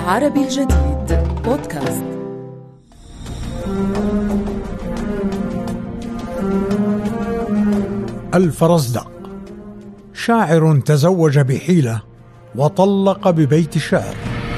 عربي الجديد بودكاست. الفرزدق شاعر تزوج بحيلة وطلق ببيت شعر.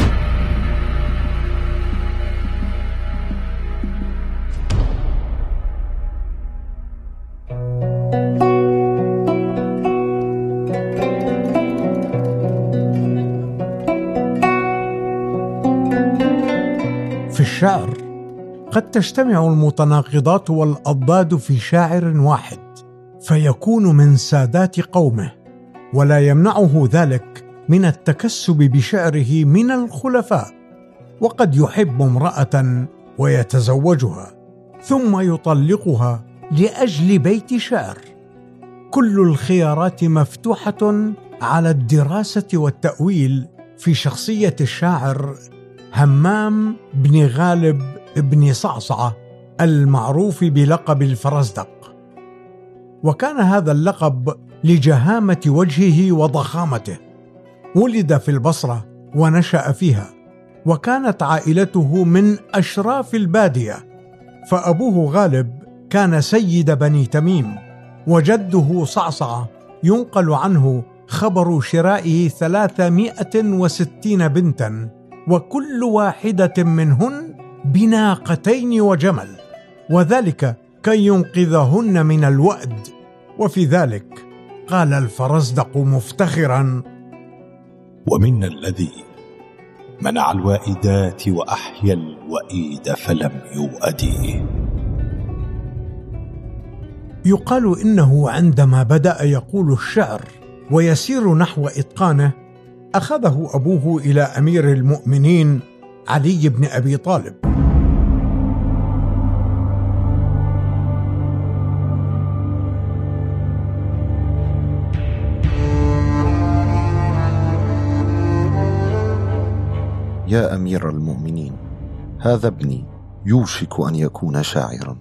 في الشعر قد تجتمع المتناقضات والأضداد في شاعر واحد فيكون من سادات قومه، ولا يمنعه ذلك من التكسب بشعره من الخلفاء. وقد يحب امرأة ويتزوجها ثم يطلقها لأجل بيت شعر. كل الخيارات مفتوحة على الدراسة والتأويل في شخصية الشاعر همام بن غالب بن صعصعة المعروف بلقب الفرزدق. وكان هذا اللقب لجهامة وجهه وضخامته. ولد في البصرة ونشأ فيها، وكانت عائلته من أشراف البادية، فأبوه غالب كان سيد بني تميم، وجده صعصعة ينقل عنه خبر شرائه 360 بنتا، وكل واحدة منهن بناقتين وجمل، وذلك كي ينقذهن من الوأد. وفي ذلك قال الفرزدق مفتخرا: ومنا الذي منع الوائدات وأحيا الوئيد فلم يؤديه. يقال إنه عندما بدأ يقول الشعر ويسير نحو إتقانه أخذه أبوه إلى أمير المؤمنين علي بن أبي طالب. يا أمير المؤمنين، هذا ابني يوشك أن يكون شاعرا.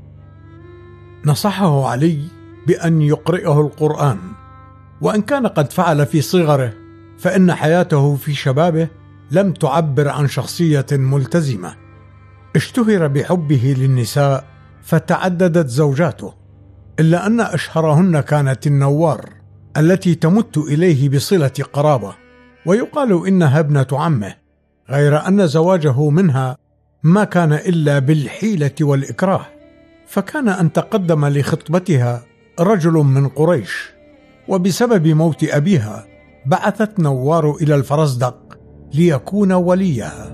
نصحه علي بأن يقرئه القرآن، وإن كان قد فعل في صغره فإن حياته في شبابه لم تعبر عن شخصية ملتزمة. اشتهر بحبه للنساء فتعددت زوجاته، إلا أن أشهرهن كانت النوار التي تمت إليه بصلة قرابة، ويقال إنها ابنة عمه، غير أن زواجه منها ما كان إلا بالحيلة والإكراه، فكان أن تقدم لخطبتها رجل من قريش، وبسبب موت أبيها بعثت نوار إلى الفرزدق ليكون وليها.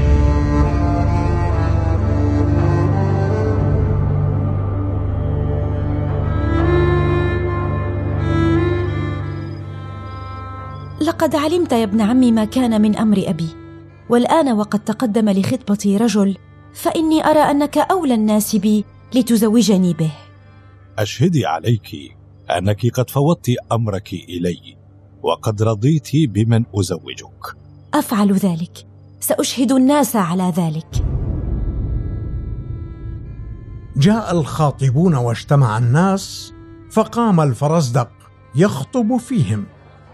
لقد علمت يا ابن عمي ما كان من أمر أبي، والآن وقد تقدم لخطبتي رجل، فإني أرى أنك أولى الناس بي لتزوجني به. أشهدي عليك أنك قد فوضت أمرك إلي، وقد رضيت بمن أزوجك. أفعل ذلك، سأشهد الناس على ذلك. جاء الخاطبون واجتمع الناس، فقام الفرزدق يخطب فيهم: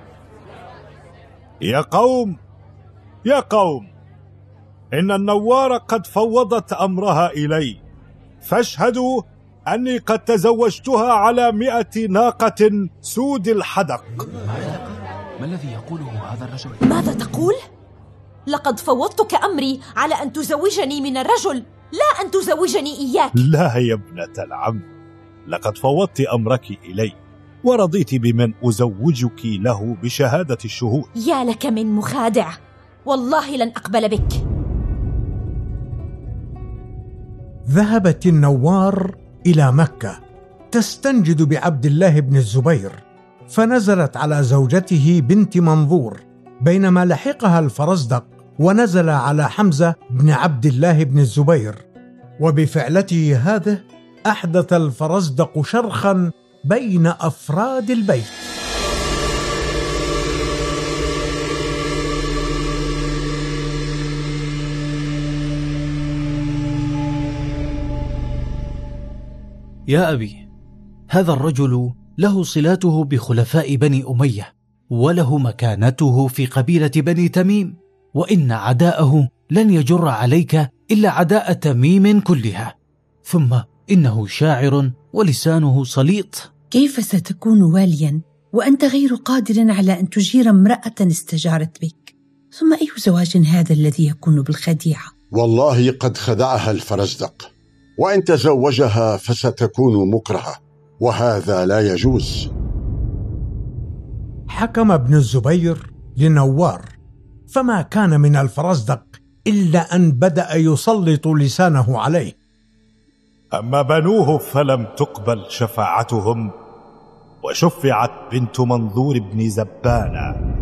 يا قوم، إن النوار قد فوضت أمرها إلي، فاشهدوا أني قد تزوجتها على 100 ناقة سود الحدق. ما الذي يقوله هذا الرجل؟ ماذا تقول؟ لقد فوضتك أمري على أن تزوجني من الرجل، لا أن تزوجني إياك. لا يا ابنة العم، لقد فوضت أمرك إلي ورضيت بمن أزوجك له بشهادة الشهود. يا لك من مخادع، والله لن أقبل بك. ذهبت النوار إلى مكة تستنجد بعبد الله بن الزبير، فنزلت على زوجته بنت منظور، بينما لحقها الفرزدق ونزل على حمزة بن عبد الله بن الزبير. وبفعلته هذه أحدث الفرزدق شرخا بين أفراد البيت. يا أبي، هذا الرجل له صلاته بخلفاء بني أمية، وله مكانته في قبيلة بني تميم، وإن عداءه لن يجر عليك إلا عداء تميم كلها. ثم إنه شاعر ولسانه سليط. كيف ستكون واليا وأنت غير قادر على أن تجير امرأة استجارت بك؟ ثم أي زواج هذا الذي يكون بالخديعة؟ والله قد خدعها الفرزدق، وإن تزوجها فستكون مكرهة، وهذا لا يجوز. حكم ابن الزبير لنوار، فما كان من الفرزدق إلا أن بدأ يسلط لسانه عليه. أما بنوه فلم تقبل شفاعتهم، وشفعت بنت منظور بن زبانة.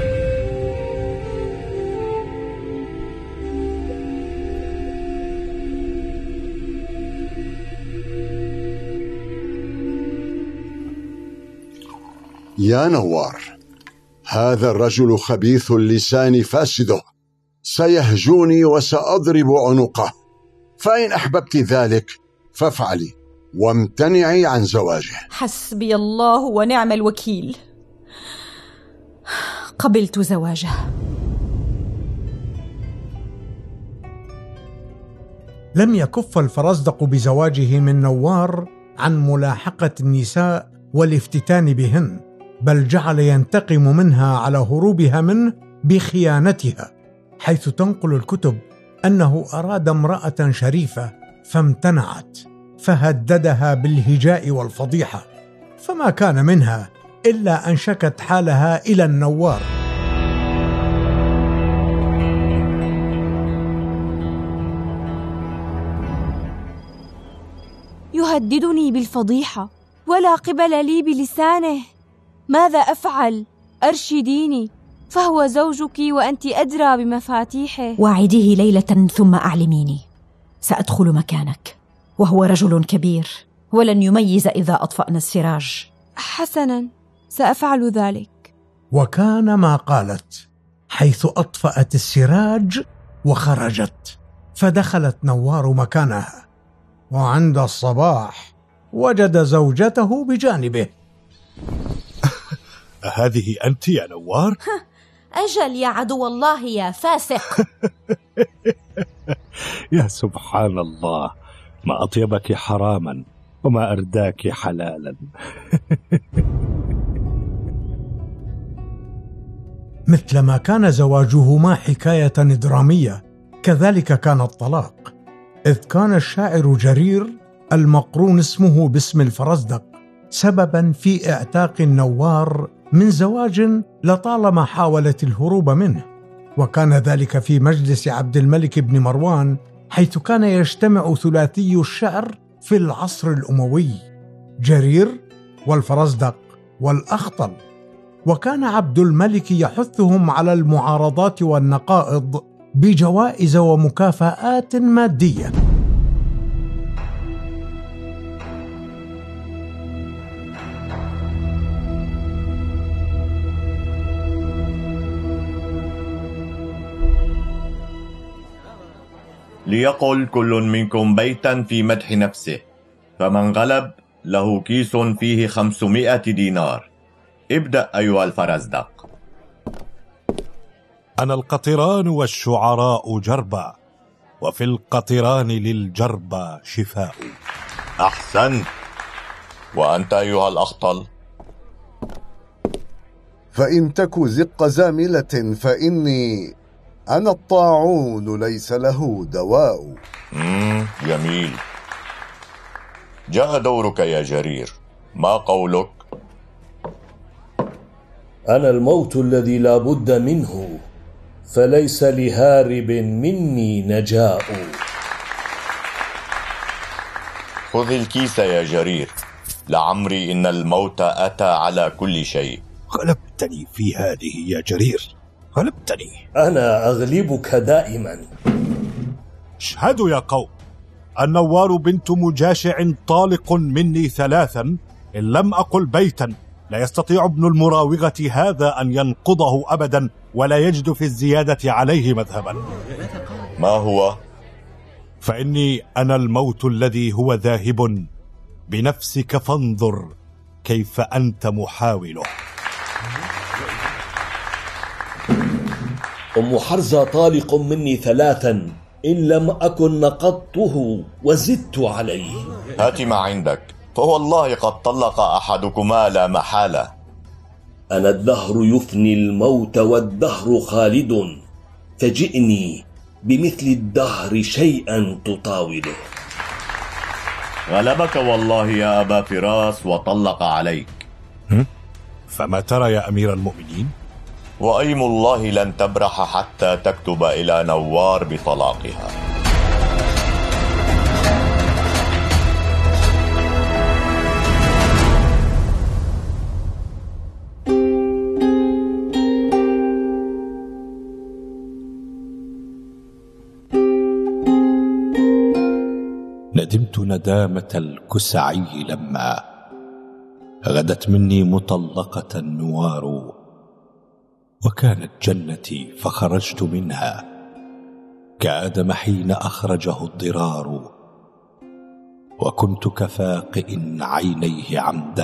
يا نوار، هذا الرجل خبيث اللسان فاسده، سيهجوني وسأضرب عنقه، فإن أحببت ذلك فافعلي وامتنعي عن زواجه. حسبي الله ونعم الوكيل. قبلت زواجه. لم يكف الفرزدق بزواجه من نوار عن ملاحقة النساء والافتتان بهن، بل جعل ينتقم منها على هروبها منه بخيانتها، حيث تنقل الكتب أنه أراد امرأة شريفة فامتنعت، فهددها بالهجاء والفضيحة، فما كان منها إلا أن شكت حالها إلى النوار. يهددني بالفضيحة ولا قبل لي بلسانه، ماذا أفعل؟ أرشديني، فهو زوجك وأنت أدرى بمفاتيحه. واعديه ليلة ثم أعلميني، سأدخل مكانك، وهو رجل كبير ولن يميز إذا أطفأنا السراج. حسنا، سأفعل ذلك. وكان ما قالت، حيث أطفأت السراج وخرجت، فدخلت نوار مكانها، وعند الصباح وجد زوجته بجانبه. هذه أنت يا نوار؟ أجل يا عدو الله يا فاسق. يا سبحان الله، ما أطيبك حراما وما أرداك حلالا. مثلما كان زواجهما حكاية درامية، كذلك كان الطلاق، إذ كان الشاعر جرير المقرون اسمه باسم الفرزدق سببا في اعتاق النوار من زواج لطالما حاولت الهروب منه، وكان ذلك في مجلس عبد الملك بن مروان، حيث كان يجتمع ثلاثي الشعر في العصر الأموي، جرير والفرزدق والأخطل، وكان عبد الملك يحثهم على المعارضات والنقائض بجوائز ومكافآت مادية. ليقل كل منكم بيتا في مدح نفسه، فمن غلب له كيس فيه 500 دينار. ابدأ أيها الفرزدق. أنا القطران والشعراء جربا، وفي القطران للجربى شفاء. أحسنت. وأنت أيها الأخطل؟ فإن تك زق زاملة فإني أنا الطاعون ليس له دواء. جميل. جاء دورك يا جرير، ما قولك؟ أنا الموت الذي لا بد منه، فليس لهارب مني نجاء. خذ الكيس يا جرير، لعمري إن الموت أتى على كل شيء. غلبتني في هذه يا جرير، غلبتني. أنا أغلبك دائما. اشهدوا يا قوم، النوار بنت مجاشع طالق مني 3، إن لم أقل بيتا لا يستطيع ابن المراوغة هذا أن ينقضه أبدا، ولا يجد في الزيادة عليه مذهبا. ما هو؟ فإني أنا الموت الذي هو ذاهب، بنفسك فانظر كيف أنت محاوله. أم حرزة طالق مني 3 إن لم أكن نقضته وزدت عليه. هات ما عندك، فوالله قد طلق أحدكما لا محالة. أنا الدهر يفني الموت والدهر خالد، فجئني بمثل الدهر شيئا تطاوله. غلبك والله يا أبا فراس وطلق عليك. فما ترى يا أمير المؤمنين؟ وأيم الله لن تبرح حتى تكتب إلى نوار بطلاقها. ندمت ندامة الكسعي لما غدت مني مطلقة نوار، وكانت جنتي فخرجت منها كآدم حين أخرجه الضرار، وكنت كفاقئ عينيه عمدا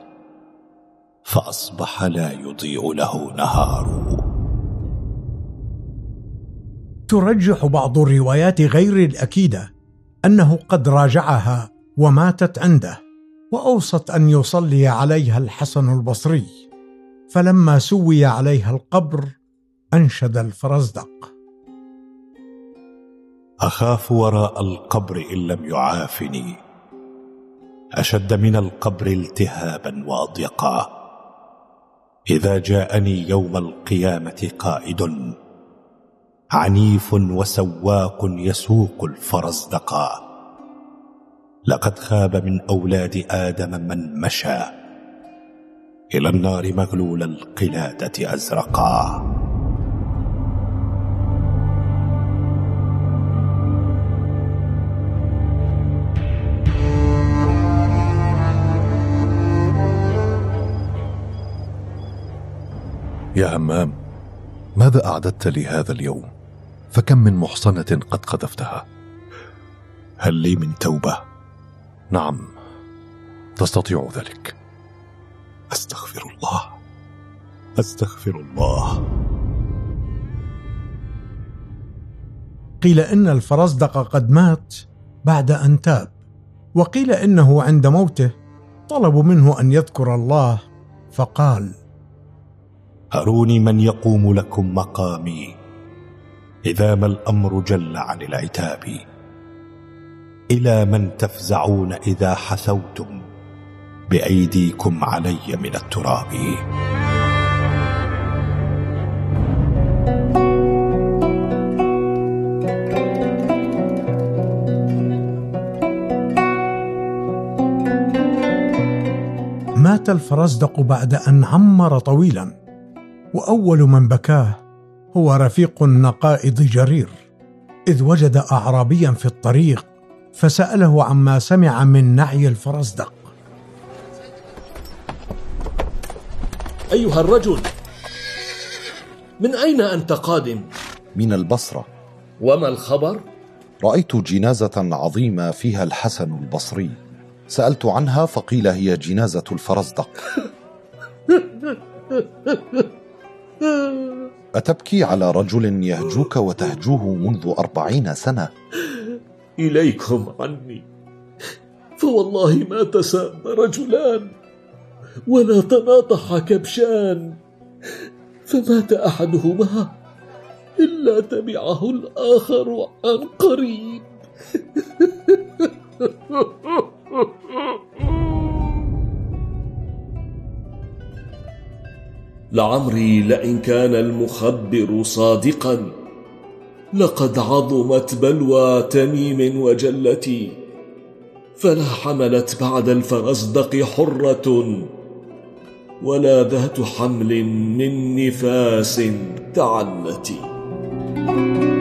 فأصبح لا يضيء له نهار. ترجح بعض الروايات غير الأكيدة أنه قد راجعها وماتت عنده، وأوصت أن يصلي عليها الحسن البصري، فلما سوي عليها القبر أنشد الفرزدق: أخاف وراء القبر إن لم يعافني، أشد من القبر التهابا وأضيقا، إذا جاءني يوم القيامة قائد عنيف وسواق يسوق الفرزدقا، لقد خاب من أولاد آدم من مشى إلى النار مغلول القلادة أزرقا. يا همام، ماذا أعددت لي هذا اليوم؟ فكم من محصنة قد قذفتها؟ هل لي من توبة؟ نعم، تستطيع ذلك. أستغفر الله، أستغفر الله. قيل إن الفرزدق قد مات بعد أن تاب، وقيل إنه عند موته طلبوا منه أن يذكر الله فقال: أروني من يقوم لكم مقامي إذا ما الأمر جل عن العتاب، إلى من تفزعون إذا حثوتم بأيديكم علي من التراب. مات الفرزدق بعد أن عمر طويلا، وأول من بكاه هو رفيق النقائض جرير، إذ وجد أعرابيا في الطريق فسأله عما سمع من نعي الفرزدق. أيها الرجل، من أين أنت قادم؟ من البصرة. وما الخبر؟ رأيت جنازة عظيمة فيها الحسن البصري، سألت عنها فقيل هي جنازة الفرزدق. أتبكي على رجل يهجوك وتهجوه منذ 40 سنة؟ إليكم عني، فوالله ما تسام رجلان ولا تناطح كبشان، فمات أحدهما إلا تبعه الآخر عن قريب. لعمري لئن كان المخبر صادقا لقد عظمت بلوى تميم وجلتي، فلا حملت بعد الفرزدق حرة ولا ذات حمل من نفاس تعنتي.